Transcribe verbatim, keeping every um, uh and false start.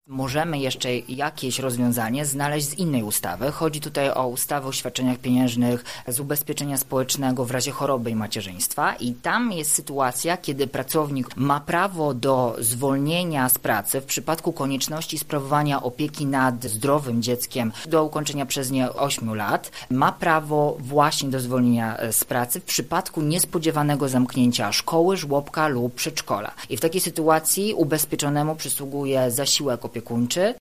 Możemy jeszcze jakieś rozwiązanie znaleźć z innej ustawy. Chodzi tutaj o ustawę o świadczeniach pieniężnych z ubezpieczenia społecznego w razie choroby i macierzyństwa i tam jest sytuacja, kiedy pracownik ma prawo do zwolnienia z pracy w przypadku konieczności sprawowania opieki nad zdrowym dzieckiem do ukończenia przez nie ośmiu lat. Ma prawo właśnie do zwolnienia z pracy w przypadku niespodziewanego zamknięcia szkoły, żłobka lub przedszkola. I w takiej sytuacji ubezpieczonemu przysługuje zasiłek opiekuńczy.